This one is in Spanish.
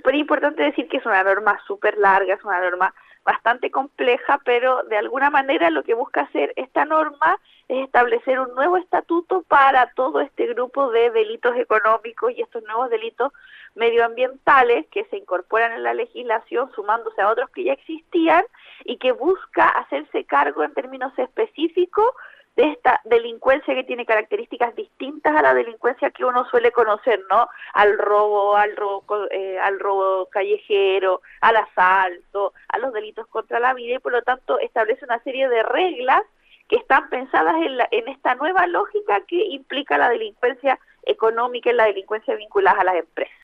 súper importante decir que es una norma súper larga, es una norma bastante compleja, pero de alguna manera lo que busca hacer esta norma es establecer un nuevo estatuto para todo este grupo de delitos económicos y estos nuevos delitos medioambientales que se incorporan en la legislación sumándose a otros que ya existían y que busca hacerse cargo en términos específicos de esta delincuencia que tiene características distintas a la delincuencia que uno suele conocer, ¿no? Al robo callejero, al asalto, a los delitos contra la vida y por lo tanto establece una serie de reglas que están pensadas en esta nueva lógica que implica la delincuencia económica y la delincuencia vinculada a las empresas.